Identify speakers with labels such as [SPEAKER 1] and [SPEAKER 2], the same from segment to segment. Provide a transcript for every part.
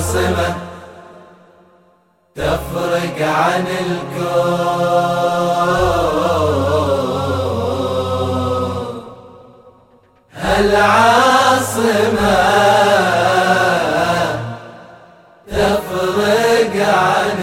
[SPEAKER 1] العاصمة تفرق عن الكون، العاصمة تفرق عن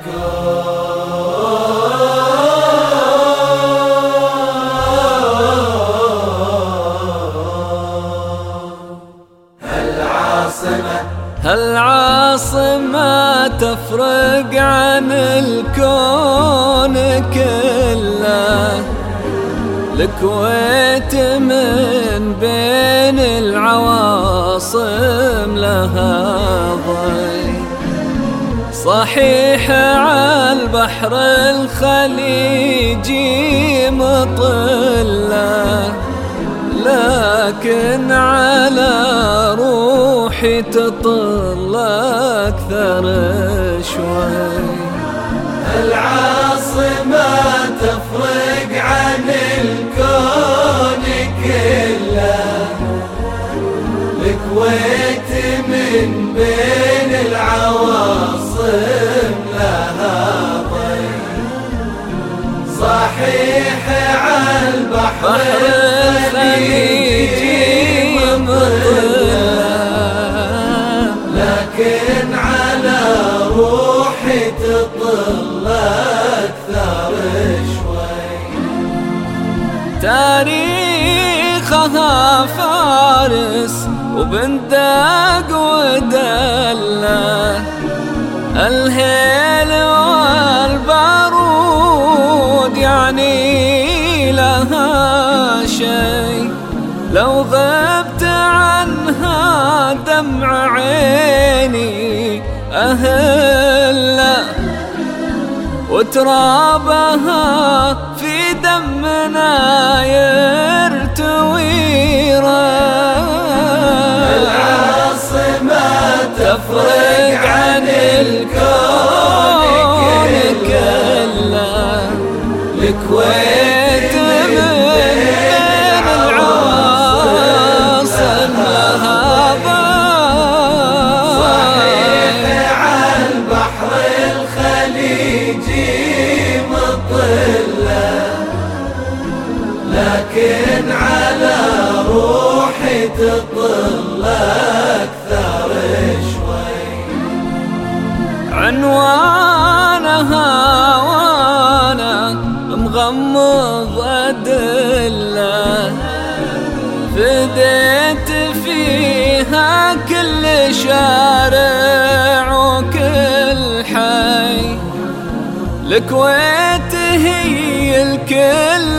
[SPEAKER 2] العاصمة تفرق عن الكون كله، الكويت من بين العواصم لها ضي، صحيح عالبحر الخليجي مطلة، لكن على روحي تطل أكثر شوي.
[SPEAKER 1] العاصمة تفرق عن الكون كله، الكويت من بين العواصم لها ضي، صحيح عالبحر الخليجي مطلة، لكن على روحي تطل أكثر شوي.
[SPEAKER 2] تاريخها فارس وبندق ودلة، الهيل والبارود يعني لها شي، لو غبت عنها دمع عيني أهله، وترابها في دمنا يرتوي.
[SPEAKER 1] العاصمة تفرق عن الكون كله، الكويت من بين العواصم لها ضي، صحيح عالبحر الخليجي مطلة، لكن على روحي تطل أكثر شوي.
[SPEAKER 2] عنوانها وانا مغمض أدلة، فديت فيها كل شارع وكل حي، الكويت هي الكل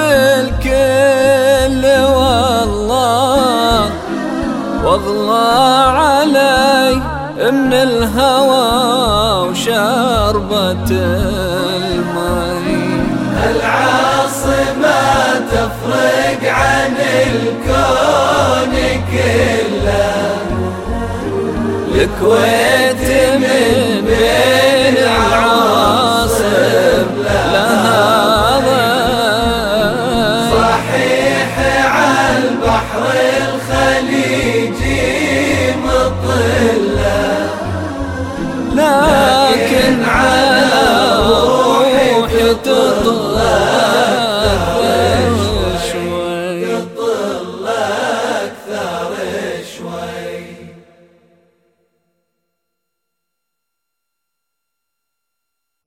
[SPEAKER 2] بالكل، والله واغلى علي من الهوى وشربة المي.
[SPEAKER 1] العاصمة تفرق عن الكون كله، الكويت من بين العواصم